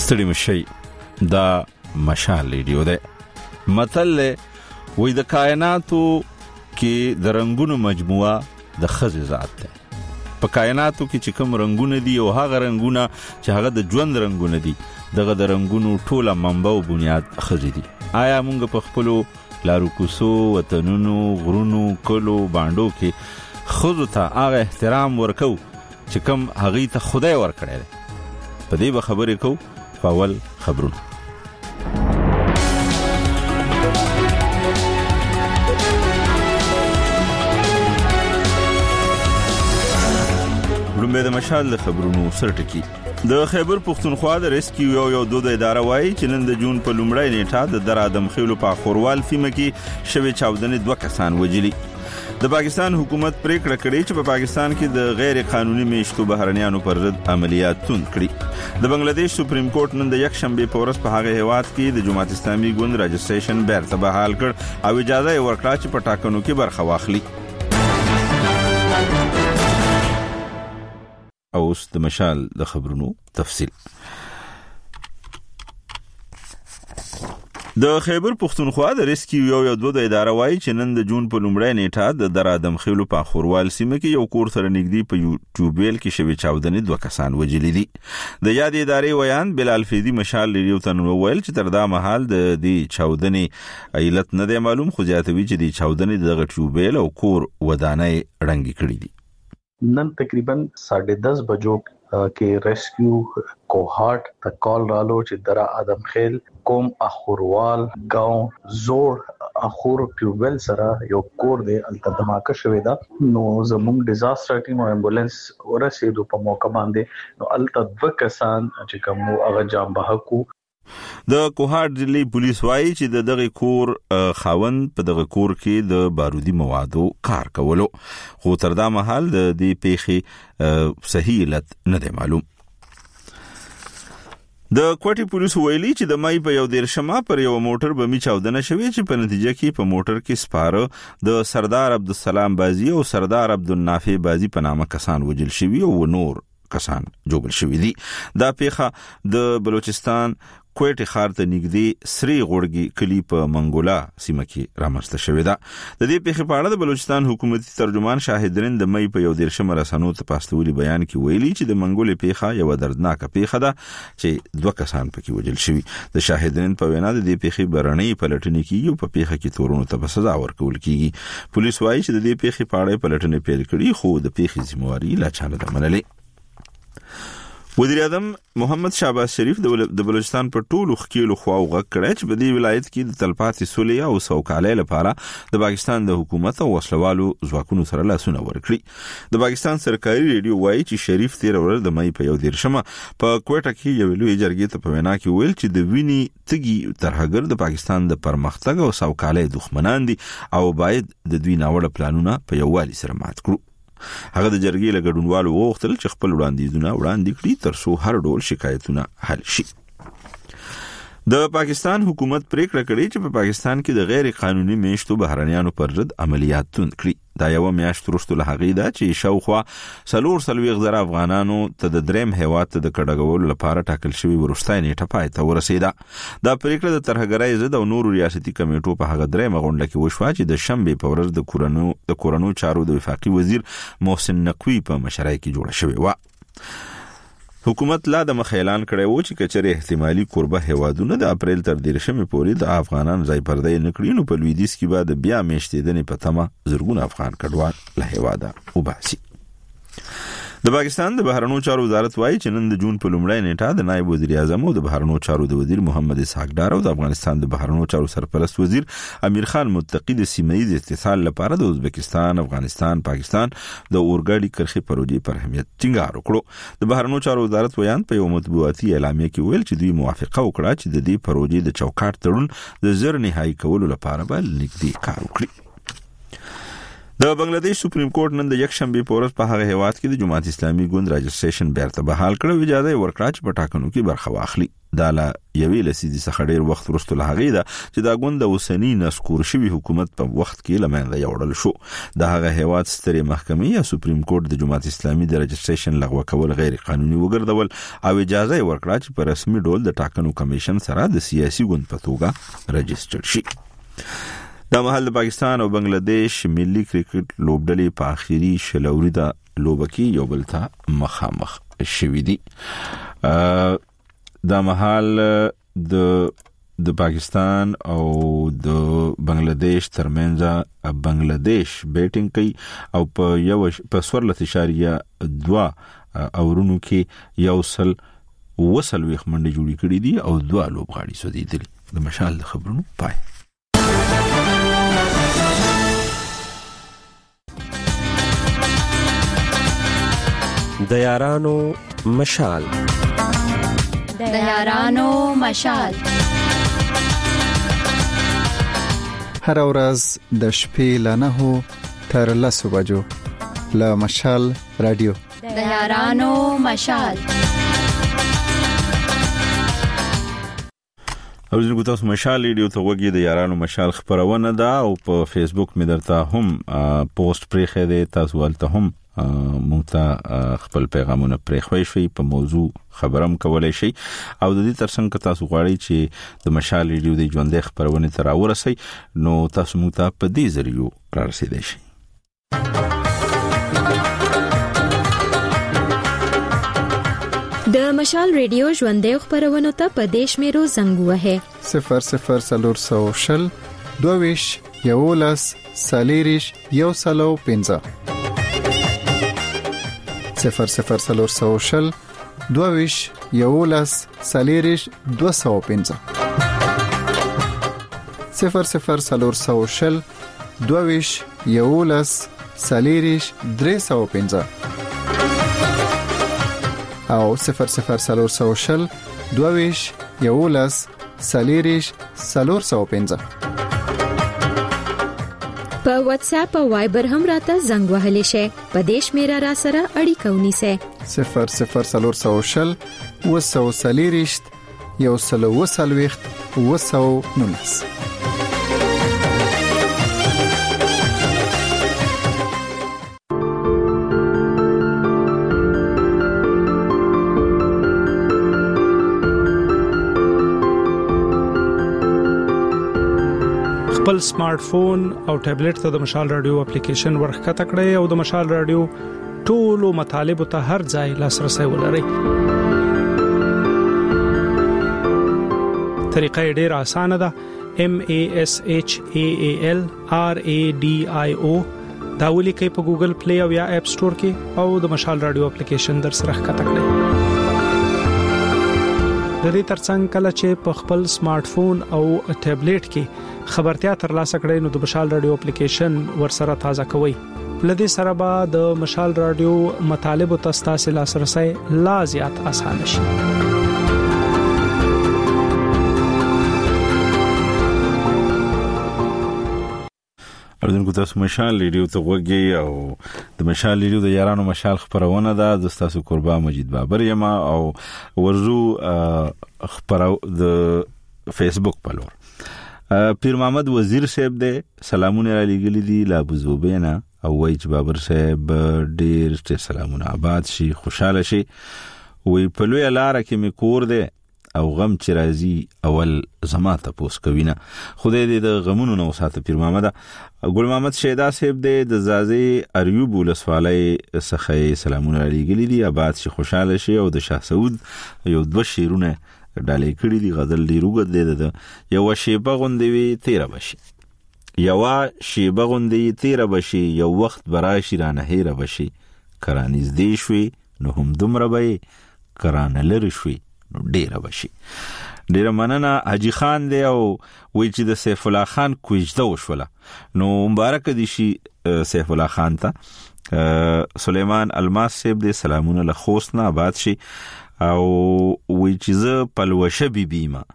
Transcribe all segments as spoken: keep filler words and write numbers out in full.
ستړي مشي دا مشال ریډیو ده. متل وې د کائناتو کې د رنگونو مجموعه د خزې ذات ده. په کائناتو کې چې کوم رنگونه دي او هغه رنگونه چې هغه د ژوند رنگونه دي دغه د رنگونو ټوله منبع او بنیاد خزې دي. آیا موږ په خپلو لارو کوڅو وطنونو غرونو کلو باندو کې خزو ته هغه احترام ورکو چې کوم هغه ته خدای ورکړي ده؟ په دې به خبرې کو فاول خبرونه. لومبه د مشال خبرونو سرټکی د خیبر پختونخوا د ریسکیو یو یو دود اداره وایي چې نن د جون په لومړۍ نیټه د در ادم خېلو په خوروال سیمه کې شوی چاودنې دوه کسان وجلی. د پاکستان حکومت پریکړه کړې چې په پاکستان کې د غیر قانوني میشتو بهرنیانو پر ضد عملیات توند کړي. د بنگلاديش سپریم کورټ نن د یک شنبه په ورځ په هغه هیواد کې د جماعت اسلامي ګوند رجسټریشن بیرته بحال کړ او اجازه یې ورکړه چې په ټاکنو کې برخه واخلي. اوس د مشال د خبرونو تفصیل. د خیبر پختونخوا د ریسکیو یو یو دود اداره وایي چې نن د جون په لومړۍ نیټه د در ادم خېلو په خوروال سیمه کې یو کور سره نږدې په یوټیوبل کې شوی چاودنې دوه کسان وجلی دي. د یاد ادارې ویان بلال فیدی مشال ریډیو ته وویل چې تر دا مهال د دې چاودنې علت نه دی معلوم، خو زیاتوي چې د چاودنې د یوټیوبل او کور ودانۍ رنګي کړي دي. نن تقریباً ساڑھے دس بجو کې ریسکیو کوهارت ته کال رالو چې درا ادم خیل کوم اخوروال گاون زوړ اخور ټیوبل سره یو کور دی الته دماکه شوې ده. نو زموږ ډیزاستر ټیم او امبولانس ورسېدو په موقع باندې. نو الته دوه کسان چې کوم هغه جام بهکو. د کوهارت ضلعي پولیس وایي چې د دغه کور خاوند په دغه کور کې د بارودي موادو کار کولو، خو تر دا مهال د دې پیښې صحیح علت نه دی معلوم. د کوټي پولیس ویلي چې د مای په یو دیرشمه پر یو موټر بمی چاودنه شوې چې په نتیجه کې په موټر کې سپاره د سردار عبدالسلام بازی او سردار عبدالنافع بازی په نامه کسان وجل شوي او نور کسان جوړل شوي دي. دا پیښه د بلوچستان کوټي ښار ته نږدې سری غوړګي کلی په منګولا سیمه کې رامنځته شوې ده. د دې پیښې په اړه د بلوچستان حکومتي ترجمان شاهدرین د مې په یو دیرشمه رسنو ته پاستولي بیان کې ویلي چې د منګولې پیښه یو دردناکه پیښه ده چې دوه کسان پکې وجل شوي. د شاهدرین په وینا د دې پیښې برنۍ پلټنې کیږي او په پیښه کې تورونو ته سزا ورکول کیږي. پولیس وایي چې د دې پیښې په اړه پلټنې پیل کړي خو د پیښې ذمہواری لا چانه ده منلې. وزیر اعظم محمد شهباز شریف د بلوچستان په ټولو خکیلو خواو غږ کړی چې په دې ولایت کې د تلپاتې سولې او سوکالۍ لپاره د پاکستان د حکومت او وسلوالو ځواکونو سره لاسونه ورکړي. د پاکستان سرکاري ریډیو وایي چې شریف تیر ورځ د مې په یو دیرشمه په کوټه کې یو لوی جرګې ته په وینا کې ویل چې د ویني تګي ترهګر د پاکستان د پرمختګ او سوکالۍ دښمنان دي او باید د دوی ناوړه پلانونه په یووالي سره مات کړو. هغه د جرګې له ګډونوالو وغوښتل چې خپل وړاندیزونه وړاندې کړي ترڅو هر ډول شکایتونه حل شي. د پاکستان حکومت پریکړه کړې چې په پاکستان کې د غیر قانوني میشتو بهرنیانو پر ضد عملیات توند کړي. دا یو میاشت وروسته له هغې ده چې شاوخوا څلور څلوېښت زره افغانانو ته د دریم هیواد ته د کډه لپاره ټاکل شوی وروستۍ نیټه پای ته ورسېده. دا پریکړه د ترهګرۍ ضد او نورو ریاستي کمیټو په هغه درېمه غونډه کې وشوه چې د شنبې په ورځ د کورونو د کورونو چارو د وفاقي وزیر محسن نقوی په مشرۍ کې جوړه شوې و. حکومت لا د مخ اعلان کړی و چې کچره احتمالي قربه هوادونه د اپریل تر دیرشمې پورې د افغانان ځای پردې نکړي نو په لویدیځ کې بعد بیا میشتېدنې په تمه زرګونه افغان کډوال له هواده وباسي. د پاکستان د بهرنیو چارو وزارت وایي چې نن د جون په لومړۍ نیټه د نائب وزیر اعظم او د بهرنیو چارو د وزیر محمد اسحاق ډار او د افغانستان د بهرنیو چارو سرپرست وزیر امیر خان متقی د سیمه‌ایز اتصال لپاره د ازبکستان، افغانستان، پاکستان د اورګاډي کرښې پروژې پر اهمیت ټینګار وکړو. د بهرنیو چارو وزارت ویان په یو مطبوعاتي اعلامیه کې ویل چې دوی موافقه وکړه چې د دې پروژې د چوکاټ تړون د زر نهایی کولو لپاره به نږدې کار وکړي. د بنگلاديش سپریم کورټ نن د یک شنبه په ورځ په هغه هیواد کې د جماعت اسلامي ګوند رجسټریشن بیرته بحال کړو، اجازه ورکړه چې په ټاکنو کې برخه واخلي. دا لا یوې لسیدي څخه ډیر وخت وروسته له هغې ده چې دا ګوند د اوسنی نسکور شوی حکومت په وخت کې لمنځه یوړل شو. د هغه هیواد سترې محکمې یا سپریم کورټ د جماعت اسلامي د رجسټریشن لغوه کول غیر قانوني وګرځول او اجازه ورکړه چې په رسمي ډول د ټاکنو کمیشن سره د سیاسي ګوند په توګه رجسټر شي. د مهال د پاکستان او بنگلاديش ملي کرکټ لوبډلې په اخیری شلوري لوبه کې یو بل ته مخامخ شوې دي. د مهال د د پاکستان او د بنگلاديش ترمنځ بنگلاديش بیټینګ کوي او په یو په سورلت اشاریه دوا اورونو کې یو سل وسل ویخ منډه جوړی کړی دي او دوا لوبغاړي سودیدل. د مشال د خبرونو پای. د یارانو مشال د یارانو مشال هر ورځ د شپې له نهو تر لسو بجو له مشال رادیو د یارانو مشال. او زه تاسو مشال ریډیو ته وګورئ. د یارانو مشال خبرونه ده او په فیسبوک مې درته هم پوسټ پرې خې تاسو ولته هم مونږ ته خپل پیغامونه پرېښوي شي، په موضوع خبرم کولای شي او د دې ترڅنګ که تاسو غواړئ چې د مشال ریډیو د ژوندې خبرونه تر اورسي نو تاسو مونږ ته په دې ذریعہ را رسیدئ شي. د مشال ریډیو ژوندې خبرونه ته په دیش میرو زنګ وهه صفر صفر سلور سو شل دویش یولس سالیریش یو سلو پنځه صفر صفر سلور سو شل دویش یولس سالیریش دو سو پنځه صفر صفر سلور سو شل دویش یولس سالیریش درې سو پنځه او صفر صفر سلور سو شل دویش یولس سالیریش سلور سو پنځه. په واتس اپ او وایبر هم راته زنګ وهلی شي. په دیش میرا را سره اړیکه ونیسه صفر صفر سلور سو شل وسو سالیریشت یو سلو وسلويخت وسو نونس. خپل سمارټ فون او ټابلیټ ته د مشال رادیو اپلیکیشن ورخته کړئ او د مشال رادیو ټولو مطالب ته هر ځای لاسرسي ولرئ. طریقه ډیره اسانه ده. M A S H A A L R A D I O دا ولیکئ په ګوګل پلی او یا اپ سٹور کې او د مشال رادیو اپلیکیشن در سره ښکته کړئ. د دې ترڅنګ کله چې په خپل سمارټ فون او ټابلیټ کې خبرتیا ترلاسه کړئ نو د مشال رادیو اپلیکیشن ورسره تازه کوئ. لدې سره به د مشال رادیو مطالب او تاسو لاسرسي لا زیات آسان شي. اردن کو تاسو مشال ریډیو ته وګورئ او د مشال ریډیو د یارانو مشال خبرونه ده. د تاسو قربا مجید بابر یم او ورزو خبرو د فیسبوک په لور پیر محمد وزیر صاحب دې سلامونه را لګلې دي لا بوزوبینا او وای چې بابر صاحب ډیر ډیر سلامونه آباد شي خوشاله شي. وی په لوی لار کې می کور دی او غم چې راځي اول زما ته پوس کوینه خدای دې د غمونو نو ساته پیر محمد. ګل محمد شیدا صاحب دې د زازي اریوب ولسوالۍ څخه سلامونه را لګلې دي آباد شي خوشاله شي او د شاه سعود یو دوه شیرونه ډالې کړی دي غزل دی روګ دې ده یو شیبه غوندوي تیر بشي یو شیبه غوندوي تیر بشي یو وخت براشي را نه هیر بشي کرانیز دی شوي نو هم دومره به کرانه لری شوي نو ډیر بشي. ډیر مننه حاجی خان دی او وی چې د سیف الله خان کوجده وشوله نو مبارک دي شي سیف الله خان ته. سلیمان الماس صاحب دی سلامونه له خوست نه آباد شي او وی چې ز پلوشه بی بیما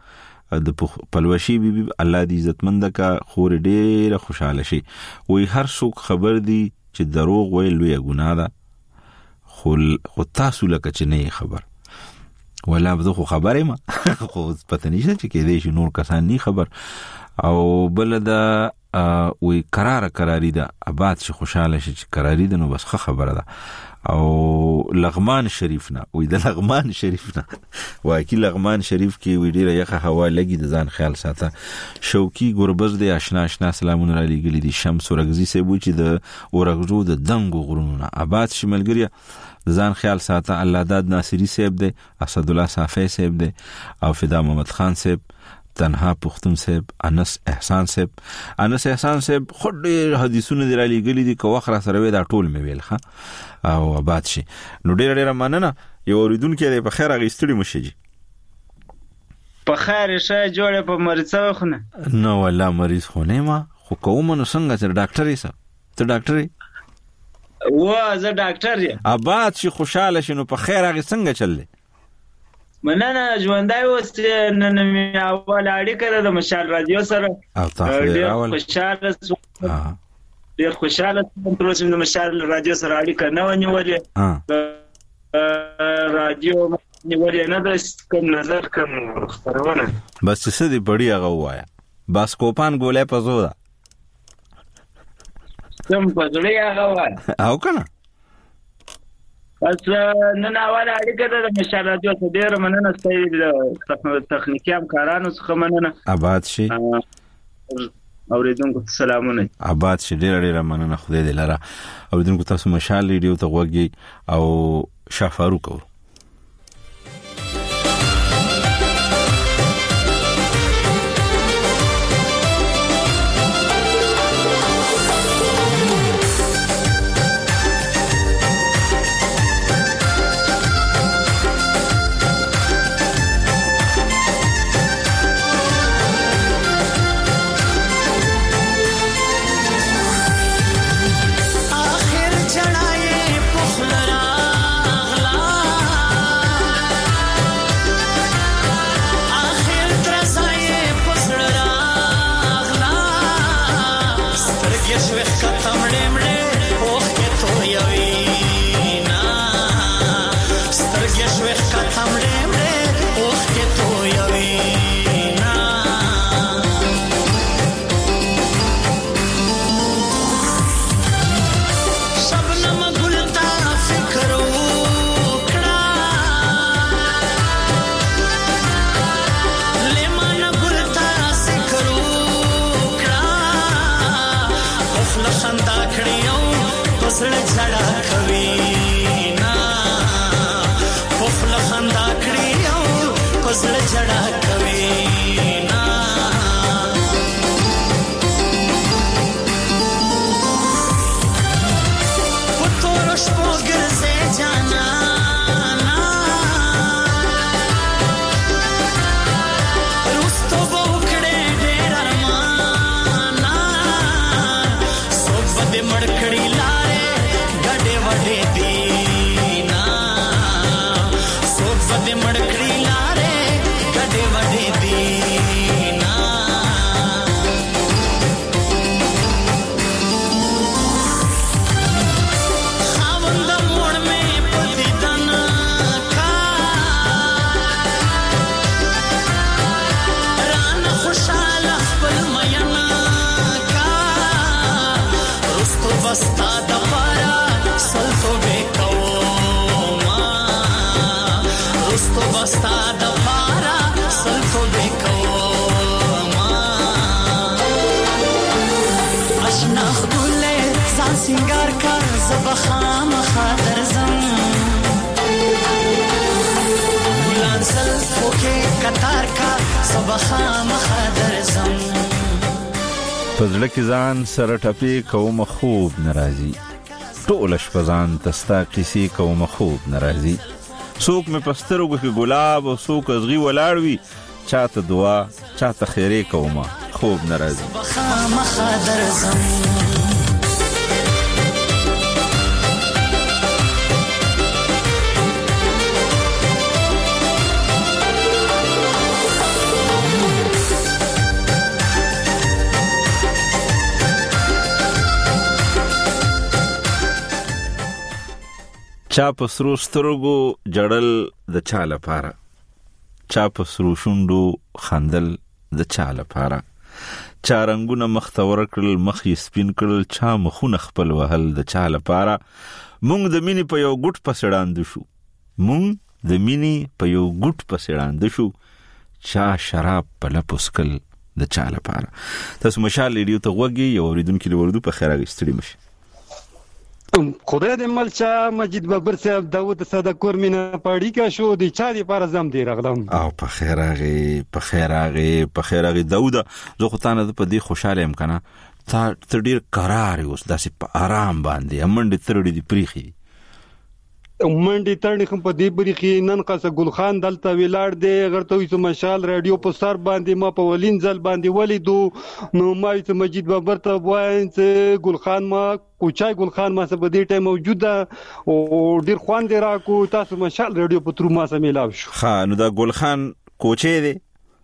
د پلوشي بي بي الله دې عزتمند کا خور ډېر خوشاله شي. وای هر څوک خبر دي چې دروغ ویل لوی ګناه ده، خو خو تاسو لکه چې نه خبر ولا بده خو خبره ما خو پته نشته چې کې دې نور کسان نه خبر. او بل دا وی قرار قراری ده آباد شي خوشاله شي چې قراری ده نو بس خبره ده. او لغمان شریف نه وی د لغمان شریف نه وای کی لغمان شریف کې وی ډیره یخه هوا لګي د ځان خیال ساته. شوقي ګوربز د آشنا آشنا سلامونه را لګلی دي. شمس ورغزي سه بو چې د اورغزو د دنګو غرونو آباد شملګریه د ځان خیال ساته. الله داد ناصری صاحب دی، اسد الله صافی صاحب دی، او فدا محمد خان صاحب، تنها پختون صاحب، انس احسان صاحب. انس احسان صاحب خو ډېر حدیثونه دی را لګلی دي، کو وخت را سره وې دا ټول مې ویل ښه او آباد شي. نو ډېر ډېر مننه. یو اوریدونکو دی په خیر غیستړي مشجي په خیر شه جوړه په مریض خو نه نو والله مریض خو نه ما خو کوم نو څنګه چې ډاکټر یې سه ته ډاکټر یې و زه ډاکټر یم. آباد شي خوشاله شنو په خیر هغه څنګه چللې مننه ژوندای اوس نن مې اول اړیکه د مشال رادیو سره او تاسو اول خوشاله اه ډیر خوشاله سم تر اوسه د مشال رادیو سره اړیکه نه ونیولې. رادیو نیولې نه د کوم نظر کوم خبرونه بس څه دې بډي هغه وایا بس کوپان ګولې پزو دا کوم پزړې هغه وایا او کنه بس نن اول اړیکه د مشال رادیو سره ډیر مننه ستاسو تخنیکی همکارانو څخه مننه. آباد شي اوریدونکو سلامونه. آباد شي ډیر ډیر مننه. خدای دې لاره اوریدونکو تاسو مشال ریډیو ته وګورئ او شافاروق او پزړه کې ځان سره ټپي کوم خوب ناراضي ټول شپزان تستا کیسې کوم خوب ناراضي څوک مې پسترګو کې ګلاب او څوک ازغي ولاړوي چاته دعا چاته خیره کوم خوب ناراضي چا په سرو سترګو جړل د چا لپاره، چا په سرو شونډو خندل د چا لپاره، چا رنگونه مخ ته ورکړل مخ یې سپین کړل، چا مخونه خپل وهل د چا لپاره. مونږ د مینې په یو ګوټ پسې ړانده شو، مونږ د مینې په یو ګوټ پسې ړانده شو، چا شراب په لپو څکل د چا لپاره. تاسو مشال ریډیو ته غوږی، یو اوریدونکي د اردو په خیر راغستړي مشه. خدای دې ملچا مجید بابر صاحب داوود صدقور مینا پاړی کا شو د چا دی پر زم دی رغلم. او په خیر راغی په خیر راغی په خیر راغی داوود، زه خو تانه په دې خوشاله ام کنه، تا تر ډیر قرار اوس داسې په آرام باندې امنډ ترړي دی پریخي منډي ترني کوم په دې بریخي نن قصه ګل خان دلته ویلاړ دی غرته وي مشال رادیو په سر باندې ما په ولین ځل باندې ولیدو نو ما یې مجید بابر ته وایم چې ګل خان ما کوچای ګل خان ما سره په دې ټیم موجوده او ډیر خوان دی راکو تاسو مشال رادیو په تر ما سره ملاو شو. ها نو دا ګل خان کوچې دی،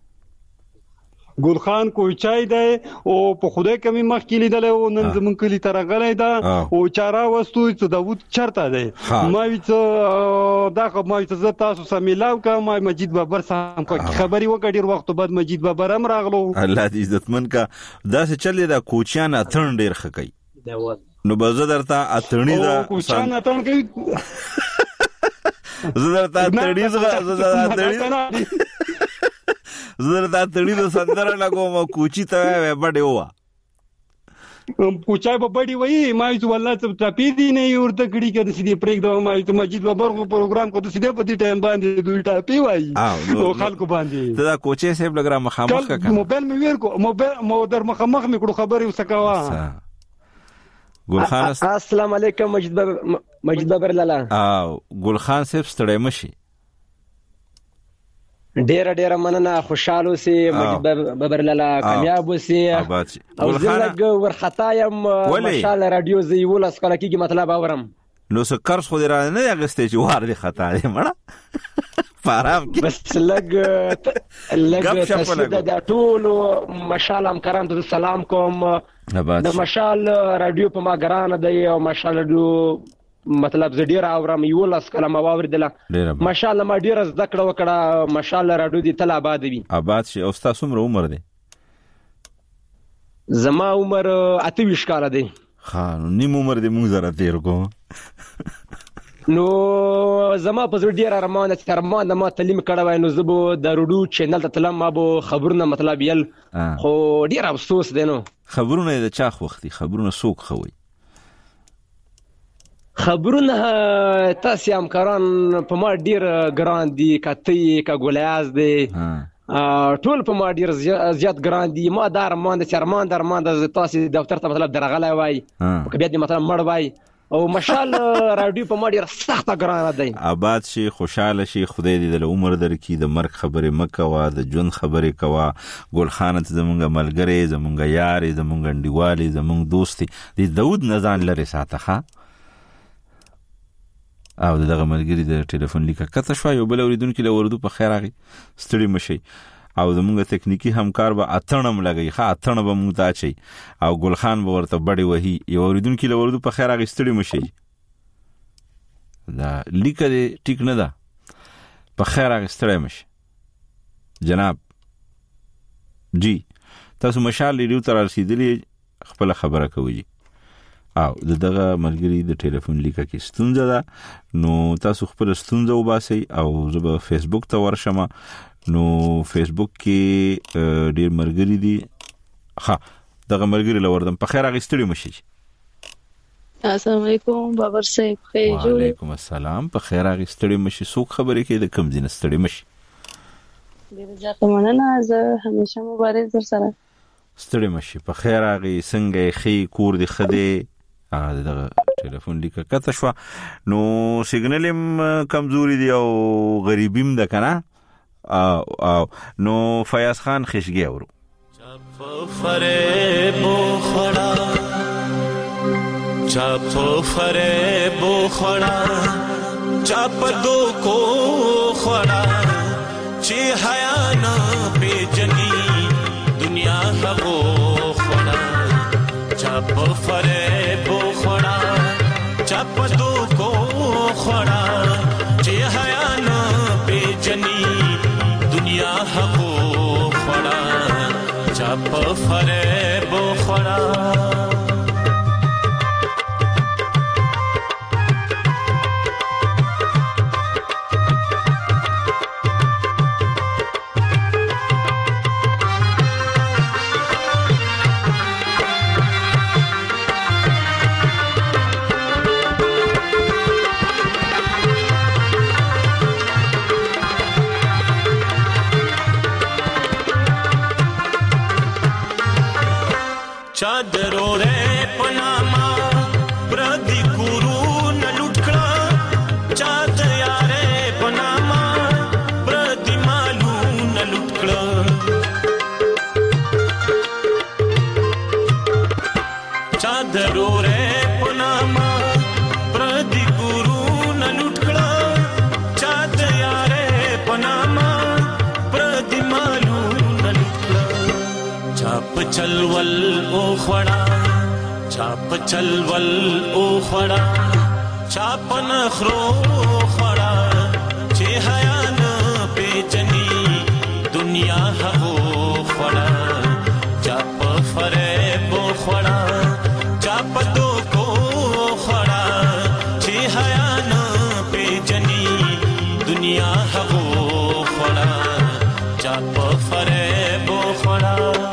ګل خان کوچای دی او په خدای کمی مخ کې لیدل او نن زمون کلی ترغلې ده او چارا وستو چې داوود چرته دی ما وی دا ما چې تاسو سره ملاو کا ما مجید بابر سره خبري وکړ ډیر وخت بعد مجید بابر هم راغلو. الله دې عزتمن کا دا څه چلې دا کوچیان اتن ډیر خکې نو بزه درته اتنی دا کوچیان اتن کوي زه درته اتنی زه اتنی زه دا تړي د سندره لګوم کوچی ته بډې ووا کوچای په بډې وای ما چې والله څه ټاپی دي نه ورته کړي کده سیدی پریک دا ما چې مجید بابر کو پروګرام کو ته سیدی په دې ټایم باندې دوی ټاپی وای او خلکو باندې دا کوچې صاحب لګرا مخامخ کا موبایل مې ویر کو موبایل مو در مخامخ مې کړو خبرې وسکوا. ګل خان السلام علیکم مجید بابر مجید بابر لالا. او ګل خان صاحب ستړی مشي ډیر ډیر مننه خوشاله سي مجید بابر لالا کامیاب وسي او زلګ ورختا يم مشال رادیو زی ولس کله کیږي مطلب اورم نو سکرس خو درانه نه اغستې چې وار دي خطا دي مړه فارام کې بس لګ لګ تاسو د ټول مشال هم کران ته سلام کوم د مشال رادیو په ما ګران دی او مشال رادیو مطلب زه ډیر اورم یو لاس کلمه واوریدله ماشاءالله ما ډیر زده کړه وکړه ماشاءالله راډیو دی تل آباد وي. آباد شي. او تاسو عمر عمر دی؟ زما عمر اته ویشت کال دی. ها نو نیم عمر دی مونږ زره تیر کو نو زما په زړه ډیر ارمان چې ارمان د ما تعلیم کړه وای نو زبو د رډو چینل ته تلم ما به خبرونه مطلب یل خو ډیر افسوس دی نو خبرونه د چا خوختي خبرونه سوق خوي خبرونه تاسو هم کاران په ما ډیر ګران دي کته کا ګولیاز دي ټول په ما ډیر زیات ګران دي ما دار مان د چرمان در مان د تاسو دفتر ته مطلب درغلای وای او کبه دې مطلب مړ وای او مشال رادیو په ما ډیر سخت ګران دي. آباد شي خوشاله شي خدای دې د عمر درکې د مرګ خبره مکه وا د جون خبره کوا ګل خان ته زمونږ ملګری زمونږ یار زمونږ انډیوالي زمونږ دوستي د داوود نزان لري ساتخه او دغه ملګری د ټلیفون لیکه کته شو یو بل اوریدونکو له وردو په خیر راغی ستړي مشي او زموږ تکنیکی همکار به اتنم لګي ښه اتن به مونږ ته چي او ګل خان به ورته بډي وهي یو اوریدونکو له وردو په خیر راغی ستړي مشي دا لیکه دې ټیک نه ده په خیر راغی ستړي مشي جناب جی تاسو مشال ریډیو تر رسیدلی خپل خبره کوي او دغه ملګری د ټلیفون لیکه کې ستونزه ده نو تاسو خپل ستونزه وباسئ او زه به فیسبوک ته ورشم نو فیسبوک کې ډیر ملګری دي ها دغه ملګری لوردم په خیر اغستړي مشي. السلام علیکم بابر صاحب خیر جوړ. وعلیکم السلام په خیر اغستړي مشي څوک خبرې کوي د کم دین ستړي مشي ډیر ځکه مننه زه همیشه مبارک در سره ستړي مشي په خیر اغي څنګه خې کور دي خده ا دغه ټلیفون لیکه کته شو نو سیګنلم کمزوري دی او غریبیم ده کنه او نو فیاض خان خشګي اورو چپ فریب خړا چپ فریب خړا چپ دو کو خړا چې حیا نه پیجنی دنیا هغو خړا چپ فریب خړا چپ دو کو خړا خړا چاپ چلول او خړا چاپ نخرو خړا چې حیا نه پیچنی دنیا هغو خړا چاپ فریب خړا چاپ دو کو خړا چې حیا نه پیچنی دنیا هغو خړا چاپ فریب خړا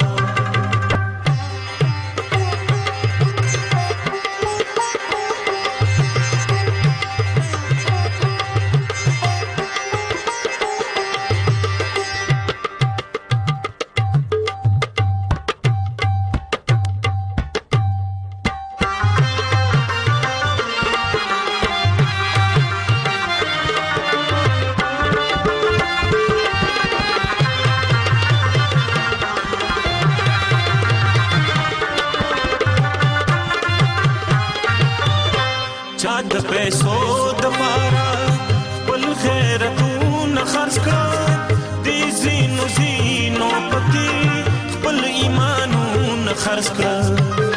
पैसो दपारा पल खैरतून खर्च कर दी जीनो जीनो पति पल ईमानून खर्च कर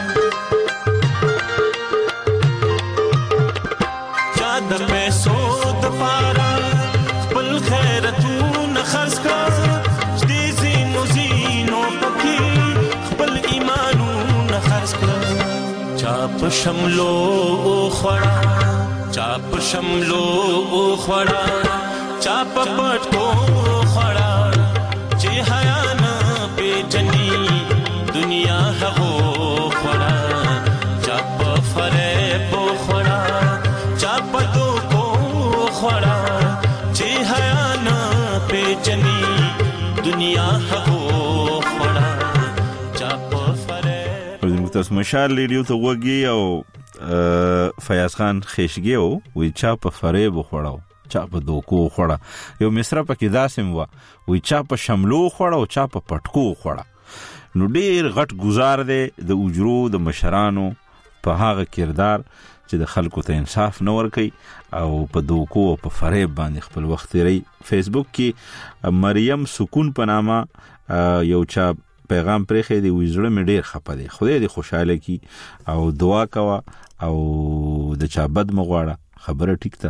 चाद पैसो दपारा पल खैरतून खर्च कर दी जीनो जीनो पति पल ईमानून खर्च कर चाप शमलो खड़ा चाप शमलो खड़ा चाप पटको खड़ा जे हया न बेजनी दुनिया हो खड़ा चाप फरेब खड़ा चाप दो को खड़ा जे हया न बेजनी दुनिया हो खड़ा चाप फरेब تاسو مشال ریډیو ته وګي او فیاض خان خېشګي او وی چا په فریب خوړاو چا په دوکو خوړا یو مصرا پکې داسم و وی چا په شملو خوړا او چا په پټکو خوړا نو ډیر غټ گزار دی د اجرو د مشرانو په هغه کردار چې د خلکو ته انصاف نه ورکي او په دوکو او په فریب باندې خپل وخت لري فیسبوک کې مریم سکون په نامه یو چا پیغام پرېخې دی وزړه مې ډیر خپه دی خدای دې خوشاله کی او دعا کوا او د چا بد مغواړه خبره ټیک ده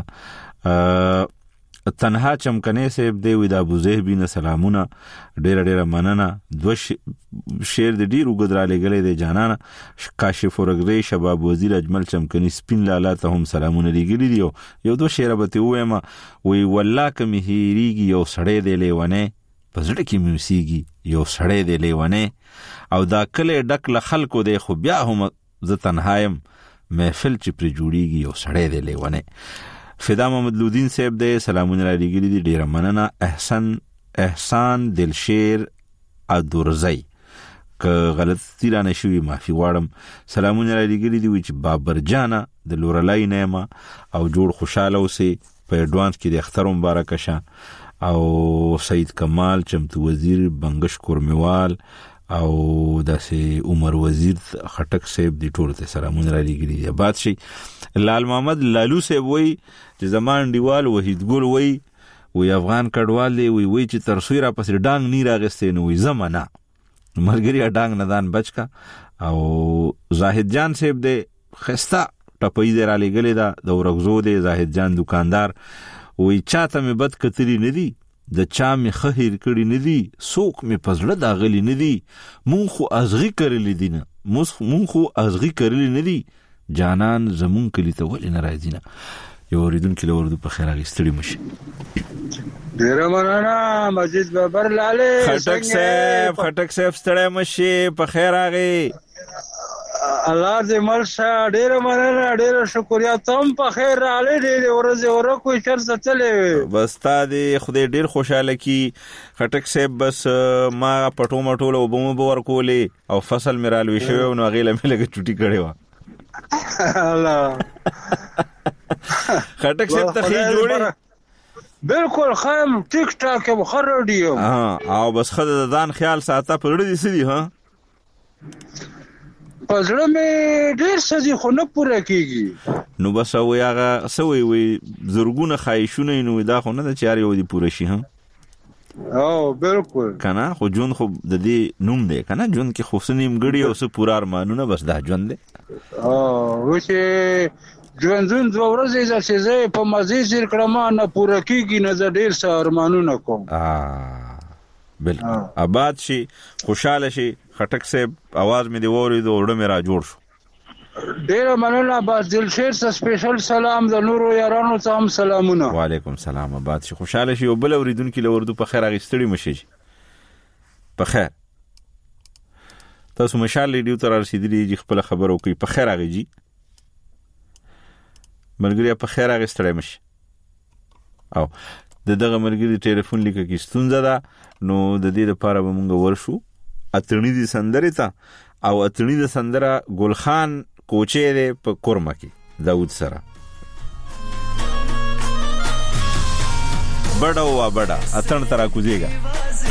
تنها چمکنه سیب دی وې د ابو زهبی نه سلامونه ډیر ډیر مننه دو شعر د ډیر وګدرالې غلې دی جانانه کاشف ورغری شباب وزیر اجمل چمکنی سپین لالا ته هم سلامونه لګلی دی یو دو شعر به ته وایم وی والله کمه هیریږي یو سړی دی لیونه پزړه کې موسیقي یو سړی دی لیونه او دا کله ډک ل خلکو دی خو بیا هم ز تنهایم محفل چې پر جوړیږي یو سړی دی لیونه فدا محمد لودین صاحب دی سلامونه لګیلی دی ډیر مننه احسان احسان دلشیر ادورزی که غلطی را نشوي معافي غواړم سلامونه لګیلی دی چې بابر جانا د لورلای نیمه او جوړ خوشاله اوسې په اډوانس کې د اختر مبارک شه او سید کمال چمتو وزیر بنگش کورمیوال او داسې عمر وزیر خټک صاحب دی ټول ته سلامونه را لګیلی دی بعد شي لال محمد لالو صاحب وای چې زمان دیوال وحید ګل وای وی افغان کډوال دی وی وی چې تر سوی را پسې ډانګ نی راغستې نو وی زمانہ مرګری ډانګ نه دان بچکا او زاهد جان صاحب دی خستا ټپې دی را لګلې دا د ورغزو دی زاهد جان دکاندار وی چاته مې بد کتلی ندی د چا مې خهیر کړی ندی سوق مې پزړه دا غلی ندی مون خو ازغي کړلی دینه مون خو ازغي کړلی ندی جانان زمون کلی ته ولې ناراضی نه یو ریدون کله ورته په خیر اغستړي مشه ډیر مننه مجید بابر لاله خټک صاحب خټک صاحب ستړی مشه په خیر اغي الله دې مرشه ډیر مننه ډیر شکریا تم په خیر رااله ډیر ورځ ورکو چرته تلې بس تا دې خدای ډیر خوشاله کی خټک صاحب بس ما پټو مټو له وبم بور کولې او فصل میرالوي شوی نو غیله مې لګ چټي کړي وا الله خټک صاحب ته خې جوړه بالکل خام ټیک ټاک مخ رادیو ها او بس خدای د ځان خیال ساته پرړې دي سدي ها پزړه مې ډیر سدي خو نه پوره کیږي نو بس او هغه سوي وي زرګونه خایشونه نو دا خو نه د چاري ودي پوره شي ها او بالکل کنه خو ژوند خو د دې نوم دی کنه ژوند کې خو سنیم غړي او څه پورا ارمانونه بس دا ژوند دی او وشه ژوندون دوه ورځې چې زه په مزي سر کړم نه پوره کیږي نه زه ډیر څه ارمانونه کوم ا بالکل آباد شي خوشاله شي خټک صاحب आवाज مې دی ووري د وړه مې را جوړ شو ډیر مننه باز دل شیر څه سپیشل سلام د نورو یارانو ته هم سلامونه وعلیکم سلام آباد شي خوشاله شي او بل اوریدونکو له وردو په خیر اغستړي مشي په خیر تاسو مشال لیډیو تر رسیدلی چې خپل خبرو کوي په خیر اغي جی مرګري په خیر اغستړي مشي او د دغه مرګري ټلیفون لیکه کې ستونزه ده نو د دې لپاره به مونږ ورشو اترنی دي سندره تا او اترنی د سندره ګلخان کوچې ده په کورما کې داوود سره بڑا وا بڑا اتن ترا کوزیګا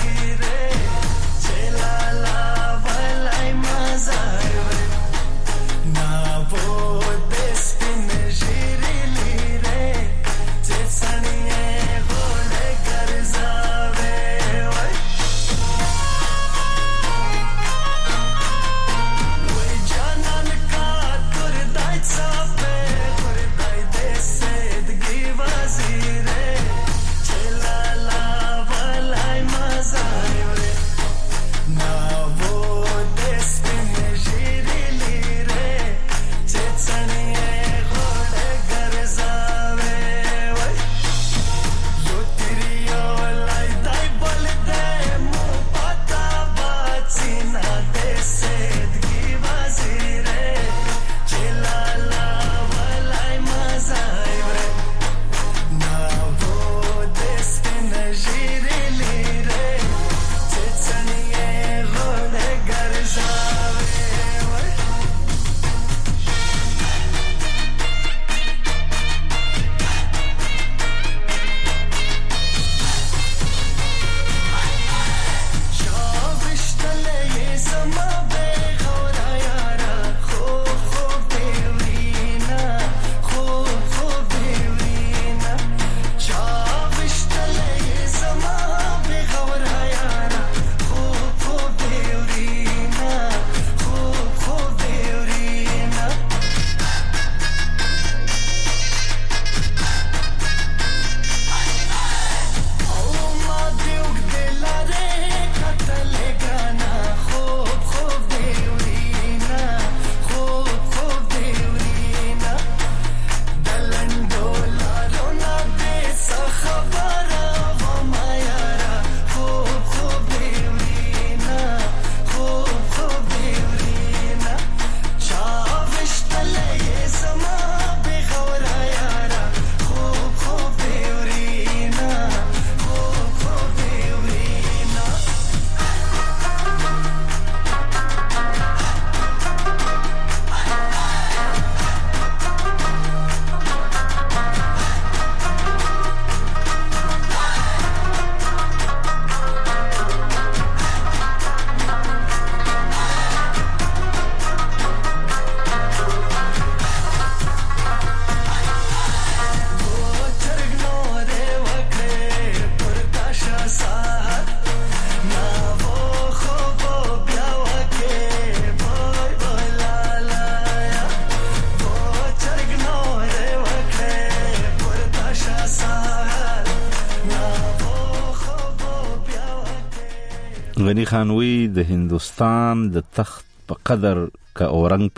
غنی خانوی د هندستان د تخت په قدر کا اورنګ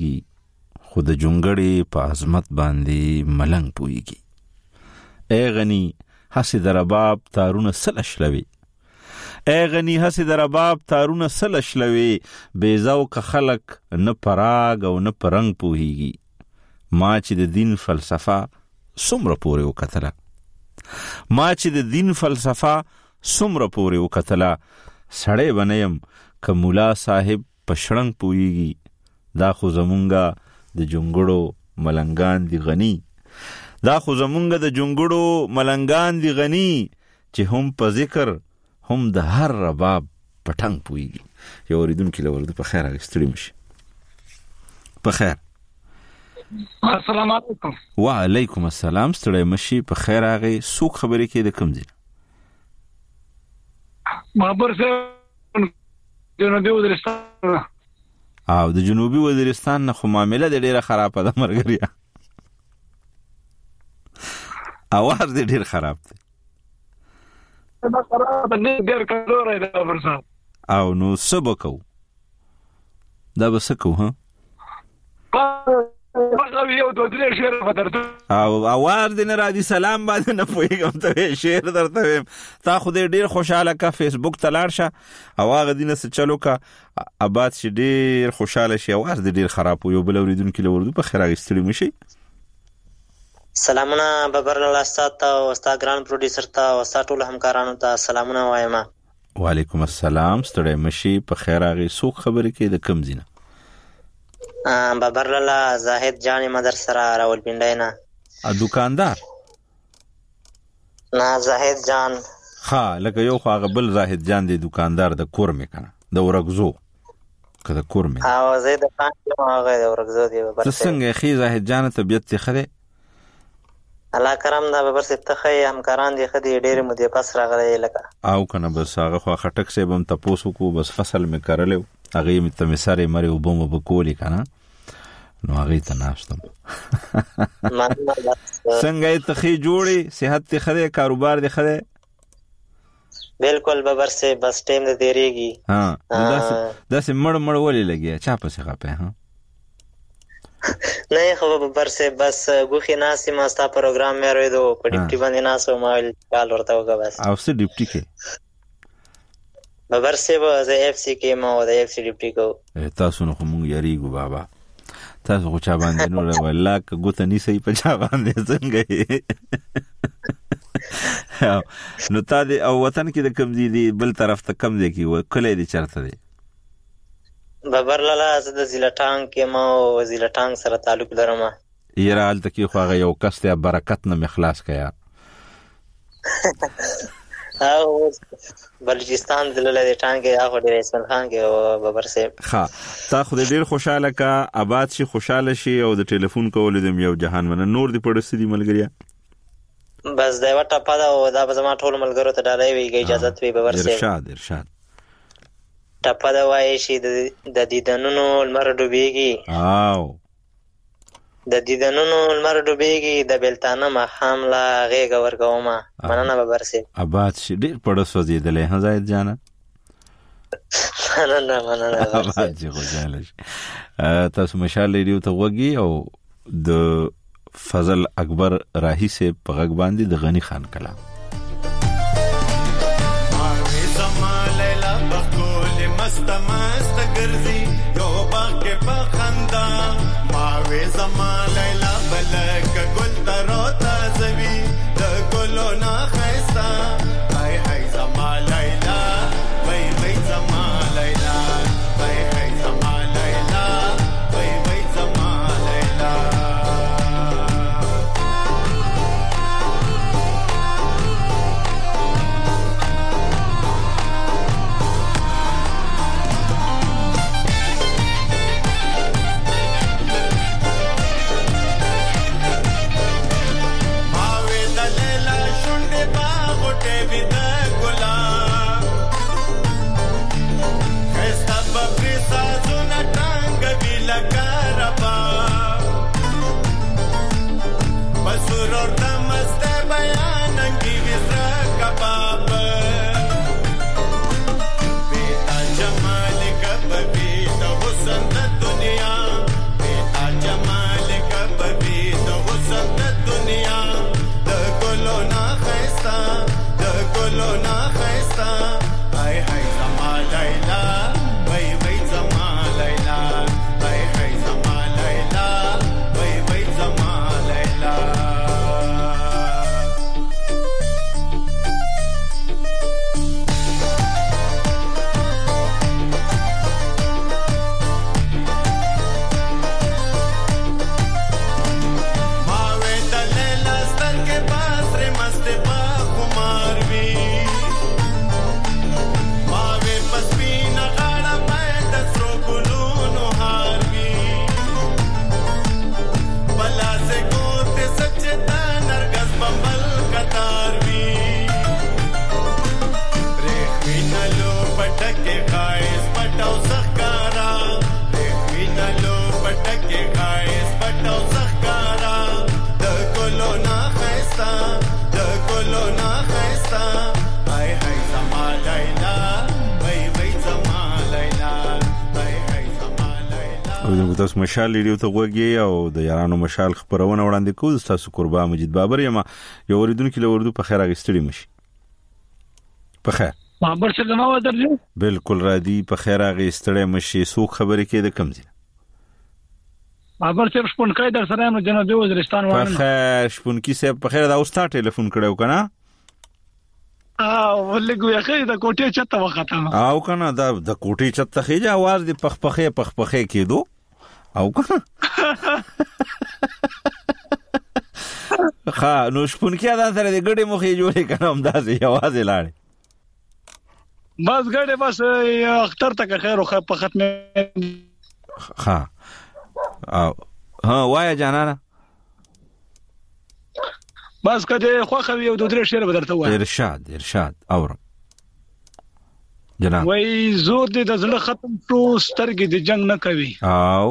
پوهیږي خو د جونګړې په عظمت باندې ملنګ پوهیږي اے غنی حسی درباب تارونه سلشلوي اے غنی حسی درباب تارونه سلشلوي بیزاو که خلق نه پراګ او نه پرنګ پوهیږي ما چې د دین فلسفه څومره پورې وکتله ما چې د دین فلسفه څومره پورې وکتله سړی بنیم که مولا صاحب پشړنګ پویږي دا خو زمونږه د جونګړو ملنګان دی غنی دا خو زمونږه د جونګړو ملنګان دی غنی چې هم په ذکر هم د هر رباب پټنګ پویږي یو اوریدونکو لورده په خیر اغستړي مشي په خیر السلام علیکم وعلیکم السلام ستړي مشي په خیر اغه سوق خبرې کې د کوم ځای بابر صاحب جنوبي وزیرستان. او د جنوبي وزیرستان نه خو معامله د ډیره خرابه ده مرګریا. اواز دې ډیر خراب دی. دا خراب نه ډیر کلورای دا بابر صاحب. او نو سبکو دا بسکو ها یو دوه درې شعر فترته او اواز دې نه راځي. سلام باندې نه پوهېږم ته شعر درته ویم. تا خو دې ډېر خوشحاله کا فیسبوک ته لاړ شه او هغه دې نه څه چلو کا اباد شي ډېر خوشحاله شي. اواز دې ډېر خراب و. یو بل اورېدونکي له اردو په خیر اخیستلي مو شي. سلامونه ببر لاله استاد ته او استاد ګران پروډوسر ته او استاد ټول همکارانو ته سلامونه وایم. وعلیکم السلام. ستړی مشي په خیر اغه څوک خبرې کوي د کم ځینه؟ ببر لاله زاهد جان مدر سره راولپنډای نه. ا دکاندار نه زاهد جان. ها لکه یو خو هغه بل زاهد جان دی دکاندار د کور مې کنه د ورغزو کده کور مې. او زید خان هغه د ورغزو دی. ببر څنګه خي زاهد جان طبيعت ته خره الله کرم دا ببر سپ ته همکاران دي خدي ډېر مو دي پس راغلي لکه او کنه بس هغه خو خټک سه بم تاسو کو بس فصل می کرلو هغه می ته مساره مری وبم وبکولې کنه نو هغه ته ناشتم. څنګه ته خي جوړي صحت ته خره کاروبار دي خره؟ بالکل ببر سے بس ټیم د دیریږي. ها دا دا سه مړ مړ ولې لګي چا په څه خپه ها نه خو ببر سے بس غوخي ناسي ما ستا پروګرام مې اورېدو په ډیپټي باندې ناسو ما کال ورته وګه بس. او څه ډیپټي کې ببر سے و از اف سی کې ما د اف سی ډیپټي کو. تاسو نو کوم یریګو بابا تاسو خو چا باندې نو والله ک ګوت نه سي په چا باندې څنګه نو تا دې او وطن کې د کم دي دی بل طرف ته کم دی کی و کله دې چرته دی ببر لاله زه د زیلټانګ کې ما او زیلټانګ سره تعلق لرم. یره حالت کې خو هغه یو کس ته برکت نه مخلاص کیا او بلوچستان دلته د ټانګ کې هغه ډېر اسمن خان کې او ببر سه ها تا خو ډېر خوشاله کا آباد شي خوشاله شي او د ټلیفون کول د یو جهان من نور دی پړستې دی ملګریا بس دا وټه پاده او دا به زما ټول ملګرو ته ډالۍ ویږي اجازه وي ببر سه ارشاد ارشاد ټپه دا وایي شي د دیدنونو لمر ډوبېږي او د دیدنونو لمر ډوبېږي د بلتانه ماښام لا غېږه ورکومه. مننه ببر سه آباد شي ډېر پړه سوځېدلی ها زاهد جانه. مننه مننه آباد شي خوشحاله شي. تاسو مشال ریډیو ته وګي او د فضل اکبر راهي سے په غږ باندې د غنی خان کلام مست مست ګرځي یو باغ کې پخندا ماوي زما لیلا بلک ګل ترو تازوي د ګلو نا خيستا هاي هاي زما لیلا وای وای زما لیلا وای هاي زما لیلا وای وای زما لیلا تاسو مشال ریډیو ته وګورئ او د یارانو مشال خبرونه وړاندې کوو. تاسو قربا مجید بابر یم یو اوریدونکو له اردو په خیر اغستړي مشي. په خیر بابر څه دما و درځي بالکل را دي په خیر اغستړي مشي. سو خبرې کې د کم ځای بابر څه شپونکای در سره نو جناب د وزیرستان وانه په خیر شپونکی صاحب په خیر دا اوستا ټلیفون کړو کنه او ولګو یې خې د کوټې چته وخته او کنه دا د کوټې چته خېجه आवाज دی پخپخې پخپخې کېدو او کنه خا نو شپونکی دا سره د ګډې مخې جوړې کنه هم داسې आवाज لاړ بس ګډې بس اختر تک خیر خو په ختمه ها او ها وای جانانا بس کده خو خو یو د درې شعر بدرته وای ارشاد ارشاد اورم جناب وای زور دې د زړه ختم شو سترګې د جنگ نه کوي او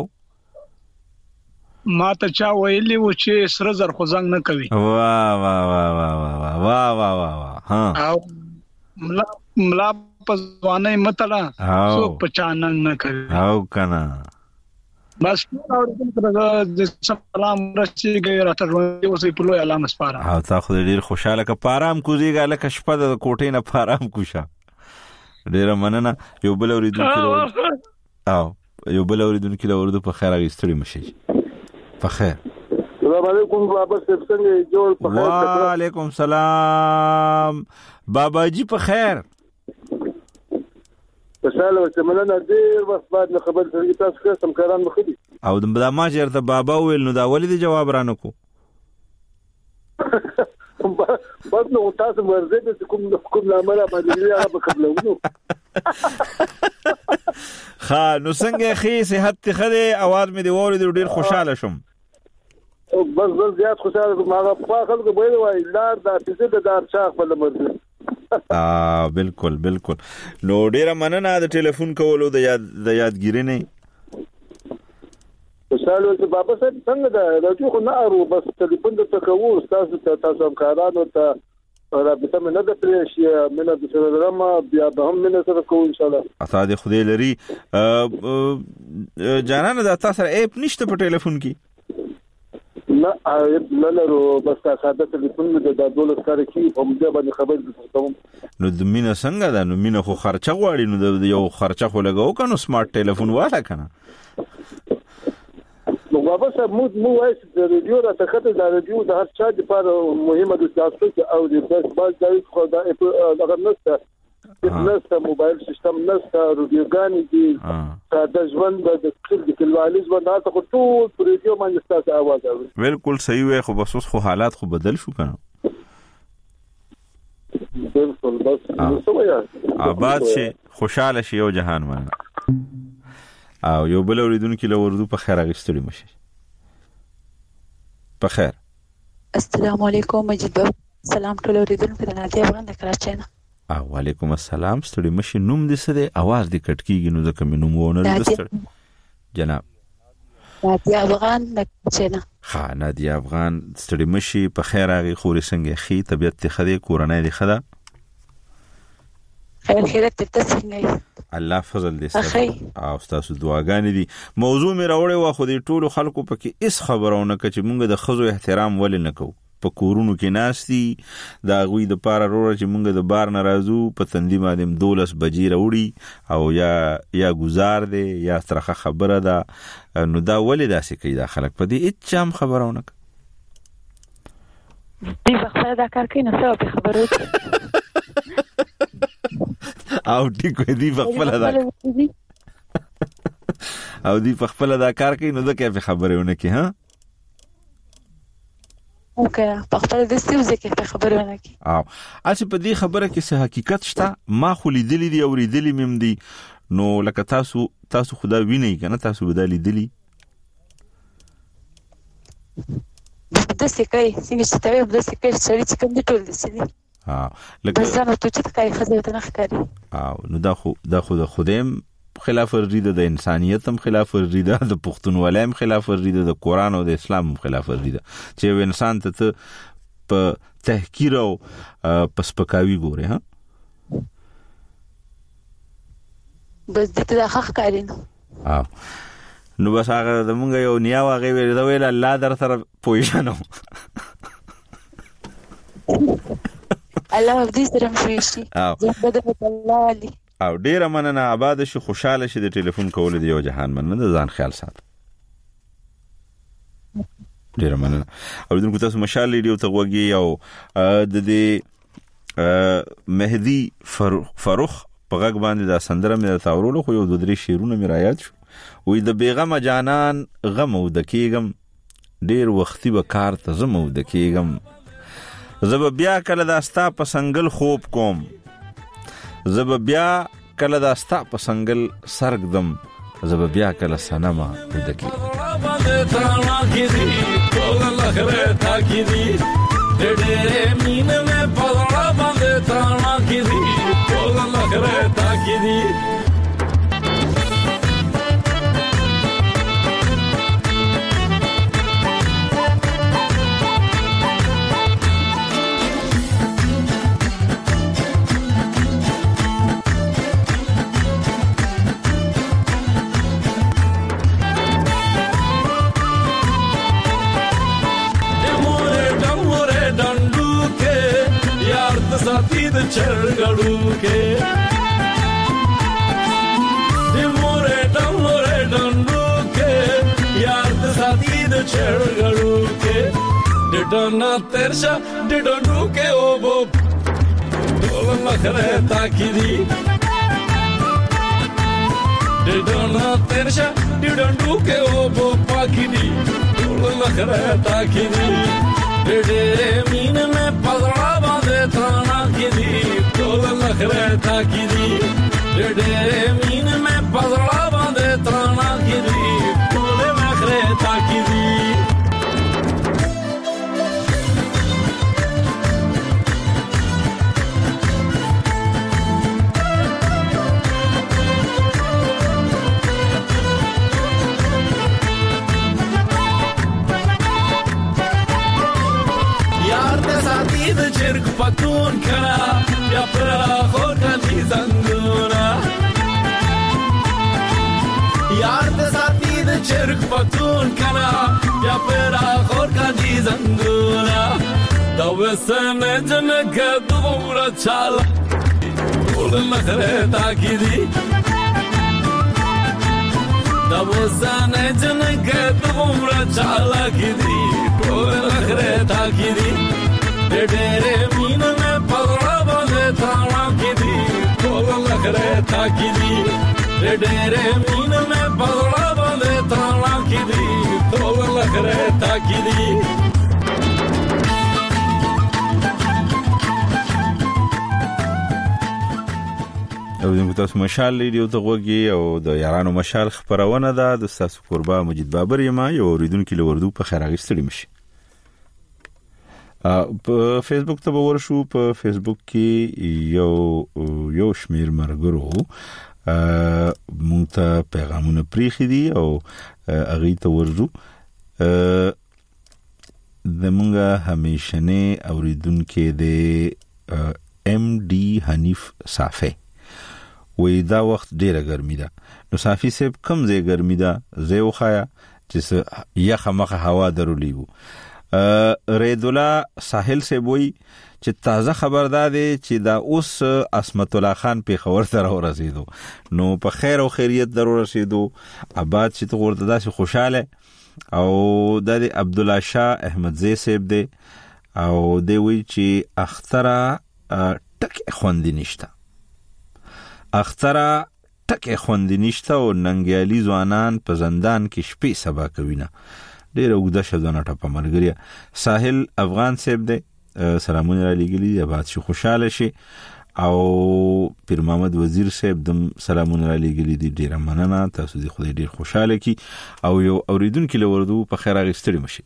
ما ته چا ویلی و چې سر زر خو زنګ نه کوي وا وا وا وا وا وا وا وا وا ها او ملا ملا په ځواني متلا سو پچاننګ نه کوي او کنه بس نو د سلام رسیږي راته ورته اوسې په لوی علامه سپاره او تا خو ډیر خوشاله ک پارام کوزیګا لکه شپه د کوټې نه پارام کوشه ډیر مننه یو بل اوریدونکو او یو بل اوریدونکو له اردو په خیر اغستړي مشي په خیر السلام علیکم بابا صاحب څنګه جوړ په خیر وعلیکم سلام بابا جی په خیر بساله وسمنه ډیر وخت بعد خبر سره تاسو کې سم کاران مخدي او د ما چیرته بابا ویل نو دا ولې د جواب رانه کو بس نو تاسو مرزه د کوم کوم لامل باندې یا به قبلونو خا نو څنګه خې صحت خله اواز مې دی ووري ډیر خوشاله شم بس بس زیات خوشاله ما په خلکو وایي وای لار دا چې د دار شاخ بل مرزه ا بالکل بالکل نو ډیره مننه د ټلیفون کولو د یاد د یادګیری نه خوشاله چې بابا صاحب څنګه دا راځو خو نه ارو بس ټلیفون د تکوو تاسو ته تاسو کارانو ته رابطه مې نه د پریشي مې د سره درما بیا به هم مې سره کوو ان شاء الله اساده خدای لري جانانه د تاسو اپ نشته په ټلیفون کې نه نه لرو بس ساده ټلیفون مې د دولت کار کوي په موږ باندې خبر کوم نو د مینا څنګه دا نو مینا خو خرچه غواړي نو د یو خرچه خو لګاو کنه سمارټ ټلیفون والا کنه نو بابا صاحب مو مو وایي د ریډیو را تخته د ریډیو د هر چا لپاره مهمه د تاسو او د بس باز د خو دا هغه نسته نسته موبایل سیستم نسته رادیوګانی دي دا ژوند د خپل د کلوالز باندې تاسو ټول په ریډیو باندې تاسو आवाज اورئ بالکل صحیح وي خو بس خو حالات خو بدل شو کنه بالکل بس نو وایي آباد شي خوشاله شي او جهان باندې او یو بل اوریدونکو له اردو په خیر اغستړي مشي په خیر السلام علیکم مجید بابا سلام ټول اوریدونکو د نادي افغان د کراچۍ نه او وعلیکم السلام ستړي مشي نوم دې څه دی आवाज دې کټ کیږي نو ځکه مې نوم ونه لستړ جناب نادي افغان د کراچۍ نه ها نادي افغان ستړي مشي په خیر اغي خوري څنګه خي طبيعت ته خدي کورنۍ دې خدا خیر خیرت ته څنګه الله فضل دې سره او تاسو دعاګانې دي موضوع مې راوړې وا خو دې ټولو خلکو پکې اس خبرونه کچ مونږ د خزو احترام ولې نکو په کورونو کې ناشتي دا غوي د پاره وروره چې مونږ د بار ناراضو په تندې باندې دولس بجې راوړي او یا یا گزار دي یا ترخه خبره ده نو دا ولې داسې کوي دا خلک په دې اچام خبرونه دي خبره دا کار کوي نو څه په خبرو او ټیکو دی په خپل دا او دی په خپل دا کار کوي نو دا کې په خبرونه کې ها اوکې په خپل د ستوزې کې په خبرونه کې او اسی په دې خبره کې څه حقیقت شته ما خو لیدلې دی او لیدلې مم دی نو لکه تاسو تاسو خدا ویني کنه تاسو بدالي دلی د څه کوي څنګه چې ته د څه کوي سړی چې کوم دی ټول دي سړي ها لکه ځان ته چې کوي خزه ته نه ښکاري او نو دا خو دا خو د خدایم خلاف ورزي د انسانيت هم خلاف ورزي د پښتونولۍ هم خلاف ورزي د قرآن او د اسلام هم خلاف ورزي چې انسان ته په تحقیر او پسپکاوي ګوري ها بس دې ته حق کارین او نو بس هغه د مونږ یو نیا واغې ویل دا ویل الله در سره پوښتنه الله دې سره مشي زه د الله علي او ډیره مننه آباد شي خوشاله شي د ټلیفون کول دی یو جهان مننه ځان خیال سات ډیره مننه او دغه تاسو مشال ریډیو ته وګورئ او د دې مهدی فاروق په غږ باندې دا سندره مې تاورول خو یو د درې شیرونه مې را یاد شو وې د بیغم جانان غم او د کېګم ډیر وختي به کار ته زم او د کېګم زب بیا کله دا ستا په سنگل خوب کوم زب بیا کله دا ستا په سنگل سرګدم زب بیا کله سنما د کې باندې تانا کې دي ټول لخره تا کې دي ډېرې مين مې پړا باندې تانا کې دي ټول لخره تا کې دي साथी द चरगड़ू के दे मोरे डमोरे डंडू के यार द साथी द चरगड़ू के दे डना तेरशा दे डंडू के ओ बो डोल लखरे ताकीदी दे डना तेरशा दे डंडू के ओ बो पाकीदी डोल लखरे ताकीदी दे दे मीन में पगड़ा बांधे थाना की दी टोल लखरे था की दी दे दे मीन में पगड़ा बांधे थाना की दी टोल लखरे था की दी چرک پتون کنا یا پرا خود کلی زنگونا یار د ساتي د چرک پتون کنا یا پرا خود کلی زنگونا دا وسن جنګ دومره چاله ټول لخره تاکي دي دا وسن جنګ دومره چاله کی دي ټول لخره تاکي دي ډېرې مين مې پړا باندې تانا کې دي ټول لخره تاکي دي ډېرې مين مې پړا باندې تانا کې دي ټول لخره تاکي دي او دغه تاسو مشال ریډیو ته وګورئ او د یارانو مشال خبرونه ده د تاسو قربا مجید بابر یم یو اوریدونکو له وردو په خیر اغستړي مشي په فیسبوک ته ورشو په فیسبوک کې یو یو شمیر مرګرو مونږ ته پیغامونه پریخي دي او اغه ته ورزو زمونږه همیشنه اوریدونکو د ام ډي حنیف صافي وې دا وخت ډیره ګرمي ده نو صافي سیب کم زی ګرمي ده زه وخایا چې یخه مخه هوا درولې وو ریدولا ساحل سے وای چې تازه خبر ده چې دا اوس اسمت الله خان په خبر سره ورسېدو نو په خیر او خیریت ضرور رسیدو آباد چې ته ورته داسې خوشاله او د عبد الله شاه احمد زی سیب دی او دی وی چې اختره ټک خوندې نشته اختره ټک خوندې نشته او ننګیالي ځوانان په زندان کې شپې سبا کوي نه ډیر وګدا شذونه ټپه مرګریا ساحل افغان سیب دی سلامونه را لګلی دی آباد شي خوشاله شي او پیر محمد وزیر صاحب دم سلامونه را لګلی دی ډیر مننه تاسو دې خدای ډیر خوشاله کی او یو اوریدونکو له وردو په خیر اغستړي مشي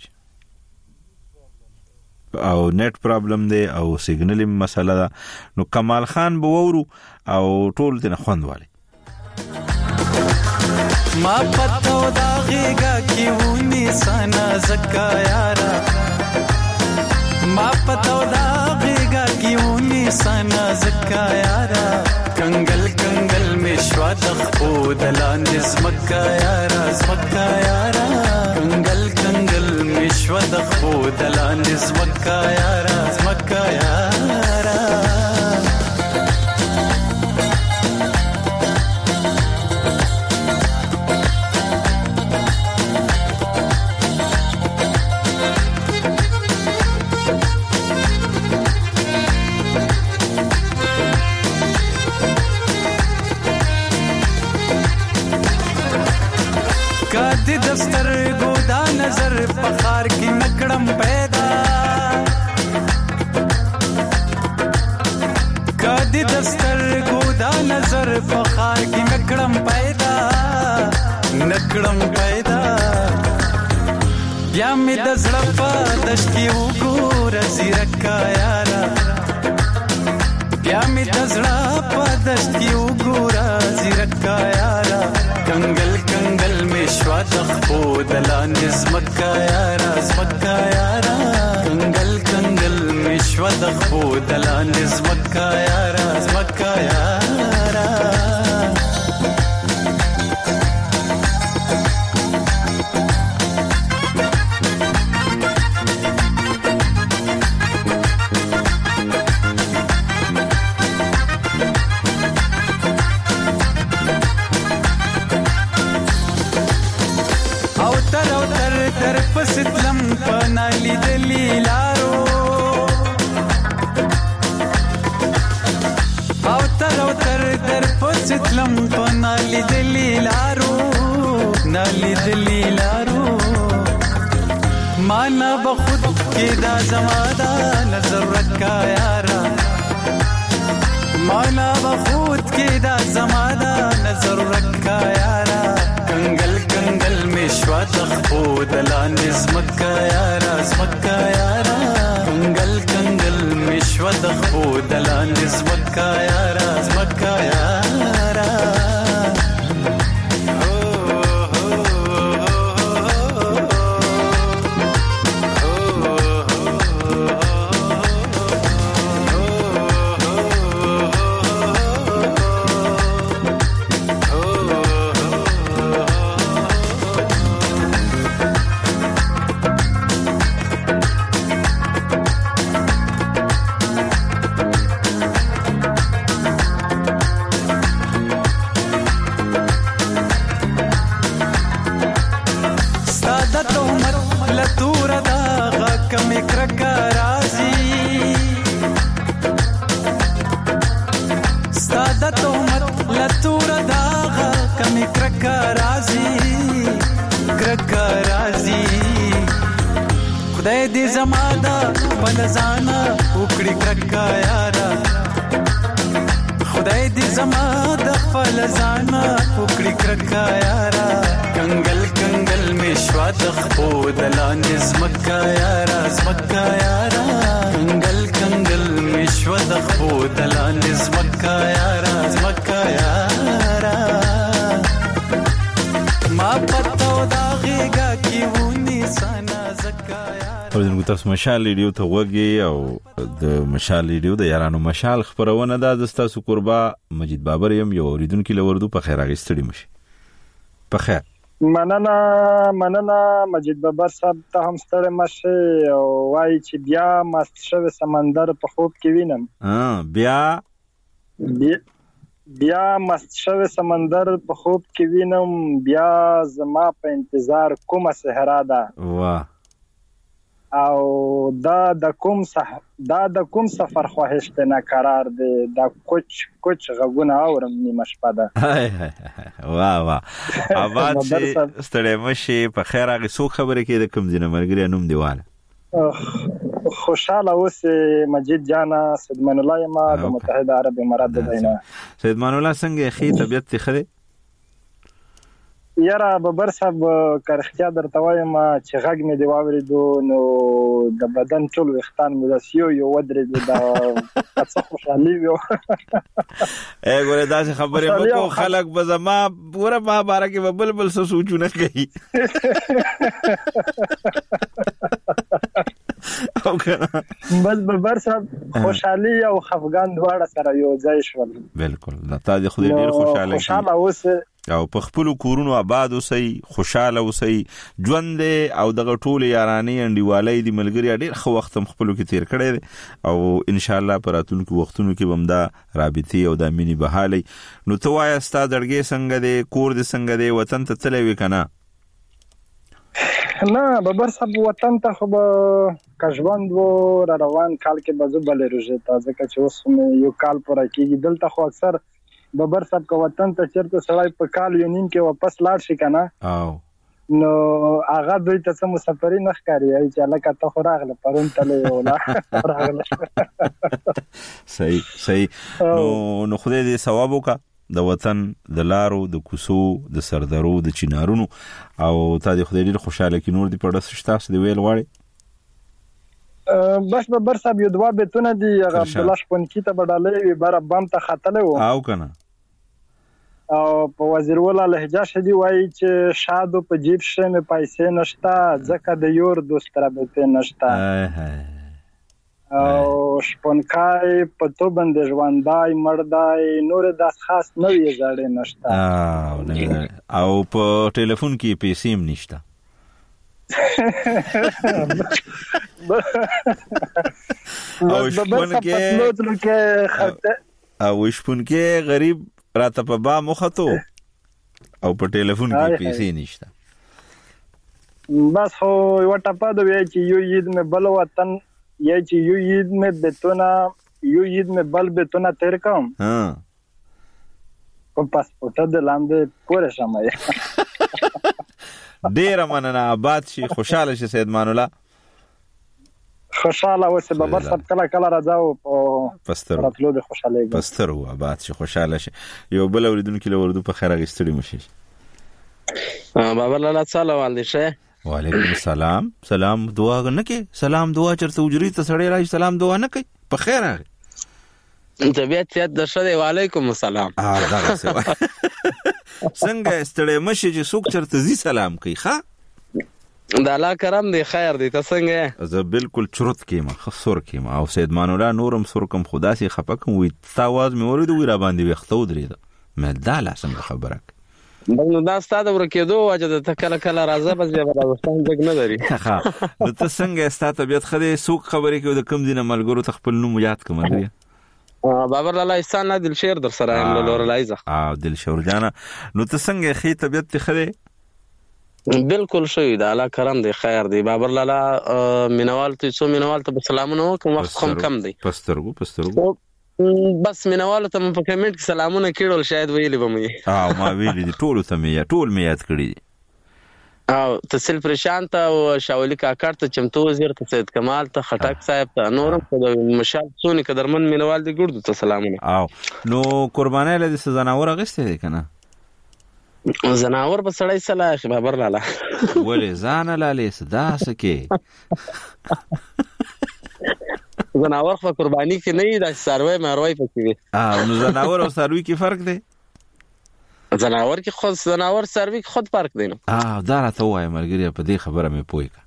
او نت پرابلم دی او سیګنل مسله ده نو کمال خان بوورو او ټول دې خوندواله ما پتو دا غیگا کی ونی سنا زکا یارا ما پتو دا غیگا کی ونی سنا زکا یارا کنگل کنگل میں مشوا د خپود لاندې زمکا یارا زمکا یارا کنګل کنګل مشوا د خپود لاندې زمکا یارا زمکا یارا کدی دستر ګودا نظر پخار کی نکړم پیدا کدی دستر ګودا نظر پخار کی نکړم پیدا نکړم پیدا بیا می د زړه په دش کې وګور زیرکا یارا بیا می د زړه په دش کې وګور زیرکا یارا کنګل کنګل مشوا د خپود لاندې زمکا یارا زمکا یارا کنګل کنګل مشوا د خپود لاندې زمکا یارا زمکا یارا پسلم پنالی دلی لارو او تر او تر در پسلم پنالی دلی لارو نالی دلی لارو مانا بخود کی دا زمادا نظر رکا یارا مانا بخود کی دا زمادا نظر رکا یارا کنگل کنگل مشوا تخپود لاندې زمکا یارا زمکا یارا کنگل کنگل مشوا تخپود لاندې زمکا یارا زمکا یارا خدای دې زمادا پلزانا وکړي کرکا یارا خدای دې زمادا پلزانا وکړي کرکا یارا کنګل کنګل مشوا د خپود لاندې زمکا یارا زمکا یارا کنګل کنګل مشوا د خپود لاندې زمکا یارا زمکا یارا ما پتو دا غیګه کی ونی سنا زکا اوریدونکو تاسو مشال ریډیو ته وګورئ او د مشال ریډیو د یارانو مشال خبرونه ده د تاسو قربا مجید بابر يم یو اوریدونکو لوردو په خیر اغستړي مشي په خیر مننه مننه مجید بابر صاحب ته هم ستړي مشه او وایي چې بیا مست شوه سمندر په خوب کې وینم ها بیا بیا مست شوه سمندر په خوب کې وینم بیا زما په انتظار کومه صحرا ده واه او دا د کوم سفر دا د کوم سفر خواهش ته نه قرار دی دا کوچ کوچ غوونه اورم نیمه شپه ده واه واه آباد سي ستړي مشي په خیر هغه سو خبره کې د کوم دینه مرګري نوم دیواله خوشاله اوسه مجید جانا سیدمان الله ما د متحده عرب امارات د دینه سیدمان الله څنګه خې طبيعت خره یاره ببر صاحب کرختیا درته وایم چې غږ مې دی واوریدو نو د بدن ټول وختان مې داسیو یو ودرې دا څه خوشالي وو اے ګوره دا خبره مکو خلک به زما پورا ما بارکه بلبل څه سوچونه کوي او کنه بس ببر صاحب خوشالي او خفګان دواړه سره یو ځای شول بالکل الله تا دې خدای ډیر خوشاله خوشاله اوسه او په خپل کورونو آباد اوسئ خوشاله اوسئ ژوند او دغه ټول یارانې انډیوالۍ دی ملګری ډیر خو وخت هم خپل کې تیر کړی دی او ان شاء الله پر راتلونکو وختونو کې بم دا رابطي او د مینی بحالي نو ته وایې ستا دړګې څنګه دی کور دې څنګه دی وطن ته تللی وې کنه نه ببر صاحب وطن ته خو به کژوند و را روان کال کې به زه بلې روژې ته ځکه چې اوس یو کال پوره کېږي دلته خو اکثر ببر صاحب که وطن ته چېرته سړی په کال یو نیم کې واپس لاړ شي که نه نو هغه دوی ته څه مسافري نه ښکاري چې هلکه ته خو راغله پرون تللی ولا راغله صحیح صحیح نو نو خدای دې ثواب وکړه د وطن د لارو د کوڅو د سردرو د چینارونو او تا دې خدای ډېر خوشاله کړي نور دې په ډس شته څه دې ویل غواړې بس ببر صاحب یو دوه بیتونه دي هغه عبدالله شپونکي ته به ډالۍ وي بره بام ته ختلی و او که نه او په وزیروالا لهجه شدي وایي چې شادو په جیب شې مې پیسې نشته ځکه د یور دوست رابطې نشته او شپونکای په تو باندې ژوندای مردای نور داس خاص نوې زړې نشته او په ټلیفون کې پیسې هم نشته او شپونکې او شپونکې غریب راته په با مخته او په ټلیفون کې پیسې نشته بس خو یو ټپه د وی چې یو عید مې بل وطن یا چې یو عید مې بتونه یو عید مې بل بتونه تیر کوم ها په پاسپورت د لاندې پورې شمه ډیر مننه آباد شي خوشاله شي سید مان الله خوشاله اوسه بابر صاحب کله کله راځو او پستر راتلو د خوشاله پستر و آباد شي خوشاله شي یو بل اوریدونکو له وردو په خیر غستړي مشي بابر لاله سلام علیکم وعلیکم السلام سلام دعا نه کې سلام دعا چرته وجري ته سړی راځي سلام دعا نه کوي په خیر راغی طبيعت یاد درشه وعلیکم السلام اه دا څه څنګه ستړی مشي چې څوک چرته زی سلام کوي ښا د الله کرم دی خیر دی ته څنګه زه بالکل چرت کېم خسور کېم او سید مان الله نورم سور کوم خدا سي خپکم وي تاواز مې ورید وی را باندې وختو درید مې دا لاسم خبرک نو دا ستاده ورکېدو واجه د تکل کله راځه بس بیا راځم ځګ نه لري ها نو ته څنګه ستاته طبيعت خدای سوق خبرې کوي د کم دینه ملګرو تخپل نوم یاد کوم دی بابر الله احسان نه دل شیر در سره هم لور لایزه اه دل شور جانا نو ته څنګه خې طبيعت خدای بالکل شوی دا الله کرم دی خیر دی بابر لاله مینوال ته څو مینوال ته سلامونه کوم وخت کم کم دی پسترګو پسترګو بس مینوال ته په کمنټ کې سلامونه کړول شاید ویلې بمې اه ما ویلې دي ټول ته مې ټول مې یاد کړی دي او تسل پرشانت او شاولی کاکړ ته چمتو وزیر ته سید کمال ته خټک صاحب ته نورم په مشال سونی قدرمن مینوال دی ګردو ته سلامونه او نو قربانای له زناور غسته دي کنه زناور په سړی صلاح خبر لاله ولې ځان لاله صدا سکے زناور خو قرباني کې نه د سروي مروي پکې وي اه نو زناور او سروي کې فرق دی زناور کې خود زناور سروي کې خود فرق دی نو اه دا راته وای ملګری په دې خبره مې پوي کا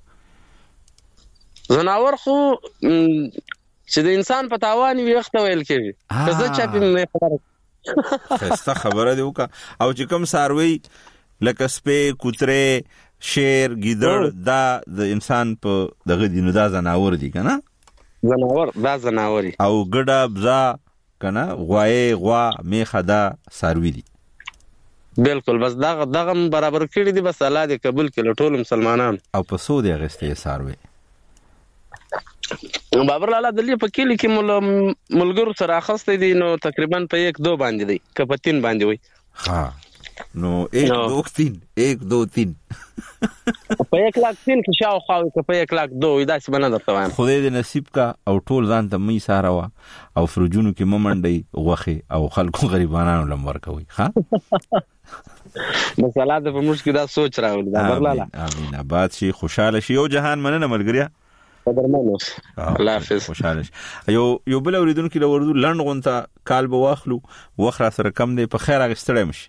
زناور خو چې د انسان په تاوان وي وخت ویل کوي که زه چا په نه خبره خسته خبره دی وکا او چې کوم سروي لکه سپې کوتره شیر ګیدړ دا د انسان په دغه دینو دا زناور دي کنه زناور دا زناوري او ګډه بزا کنه غوای غوا میخه دا سروي دي بالکل بس دا دغه برابر کړی دي بس الله دې قبول کړي ټول مسلمانان او په سود یې غستې سروي بابر لاله دلی په کلی کې ملګرو سره اخستې دي نو تقریبا په یک دو باندې دي کپتین باندې وي ها نو ایک دو تین ایک دو تین په یک لاک تین کې شاو خو په یک لاک دو دا څه بنه درته وایم خدای دې نصیب کا او ټول ځان ته مې ساره وا او فرجونو کې ممنډي غوخه او خلکو غریبانو لمر کوي ها مثلا د پموش کې دا سوچ راول دا برلاله امين آباد شي خوشاله شي او جهان مننه ملګریا قدرمنوس الله حافظ خوشاله یو یو بل اوریدونکو له وردو لند غونته کال به واخلو وخره سره کم دی په خیر اغستړی مشي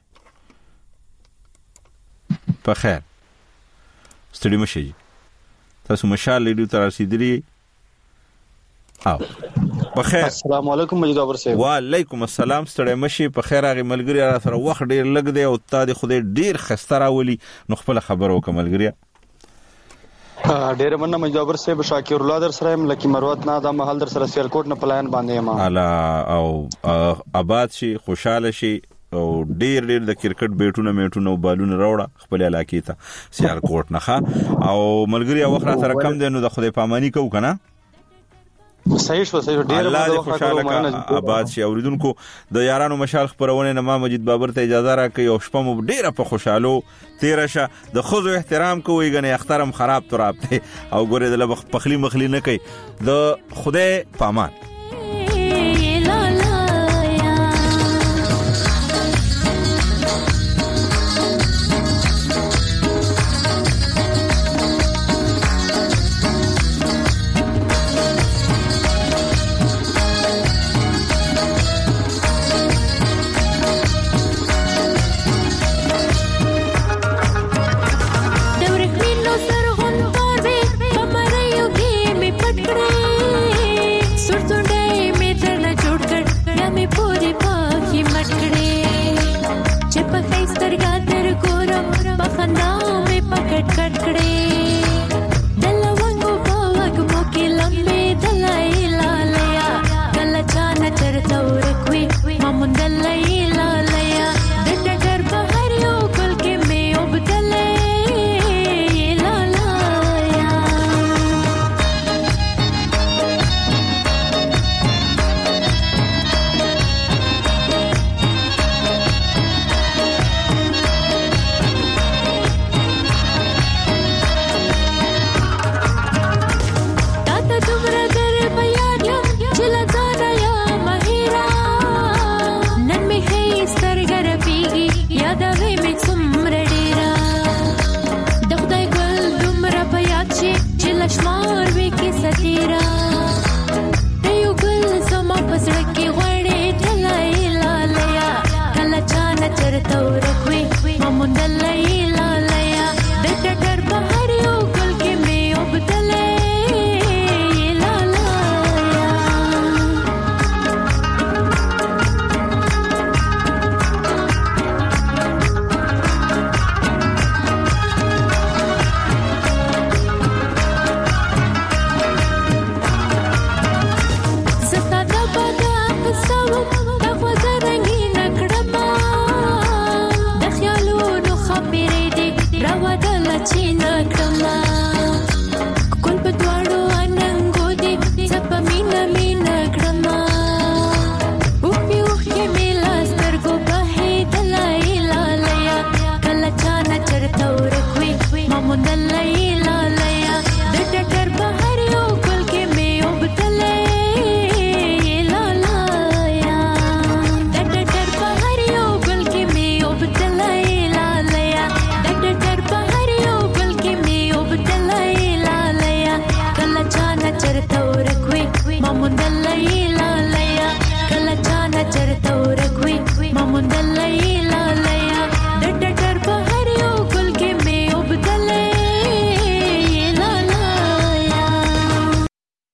په خیر ستړي مشي تاسو مشال لیدو تر رسیدلی او بخیر. السلام علیکم مجید بابر صاحب. وعلیکم السلام. ستړی مشي په خیر. هغه ملګری را سره وخت ډیر لګ دی او تا د خوده ډیر خسته راولي نو خپل خبرو کوم ملګری. ډیر مننه مجید بابر صاحب. شاکر الله در سره ام لکی مروت نه د محل در سره سیرکوټ نه پلان باندې ما الا او آباد شي خوشاله شي او ډیر ډیر د کرکټ بیټونه میټونه او بالونه راوړه خپل علاقې ته سیرکوټ نه او ملګری وخت را سره کم دی نو د خوده پامانی کو کنه. صحیح شو صحیح ډیر الله خوشاله کا آباد شي. اوریدونکو د یارانو مشال خبرونه نه ما مجید بابر ته اجازه راکړي او شپه مو ډیره په خوشاله تیر شه. د خوځو احترام کوی غنه اخترم خراب تراب ته او ګوره د پخلی مخلی نه کوي. د خوده پامان.